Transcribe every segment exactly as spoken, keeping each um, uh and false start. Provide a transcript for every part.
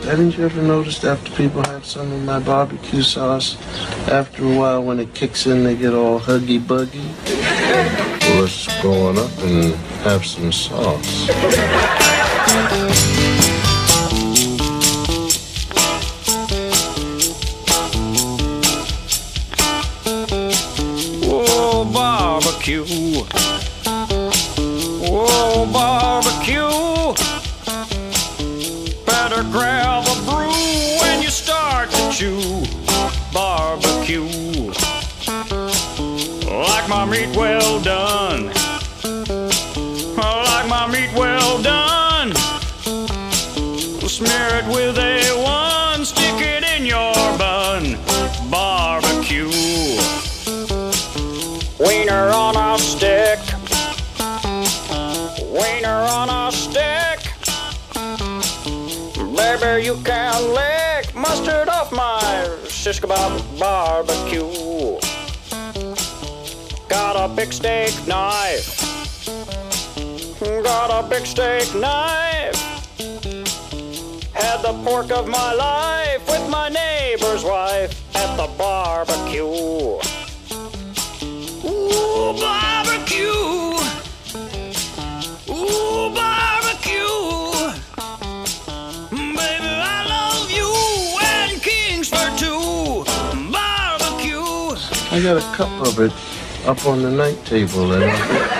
Haven't you ever noticed after people have some of my barbecue sauce, after a while when it kicks in, they get all huggy-buggy? Well, let's go on up and have some sauce. Whoa, barbecue. Whoa, barbecue. Better grab a brew when you start to chew. Barbecue. Like my meat well done. Like my meat well done. Smear it with A one, stick it in your bun. Barbecue. Wiener on a stick. Wiener on a stick. Baby, you can lick mustard off my shish kebab barbecue. Got a big steak knife. Got a big steak knife. Had the pork of my life with my neighbor's wife at the barbecue. Ooh, barbecue. Ooh, barbecue. Baby, I love you and Kingsford too. Barbecue. I got a cup of it up on the night table. And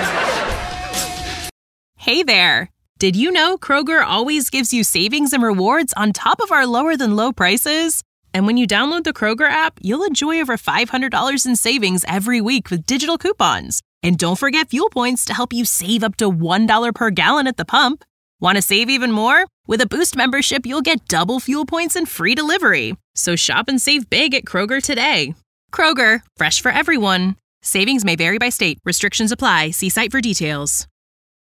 Hey there! Did you know Kroger always gives you savings and rewards on top of our lower-than-low prices? And when you download the Kroger app, you'll enjoy over five hundred dollars in savings every week with digital coupons. And don't forget fuel points to help you save up to one dollar per gallon at the pump. Want to save even more? With a Boost membership, you'll get double fuel points and free delivery. So shop and save big at Kroger today. Kroger, fresh for everyone. Savings may vary by state. Restrictions apply. See site for details.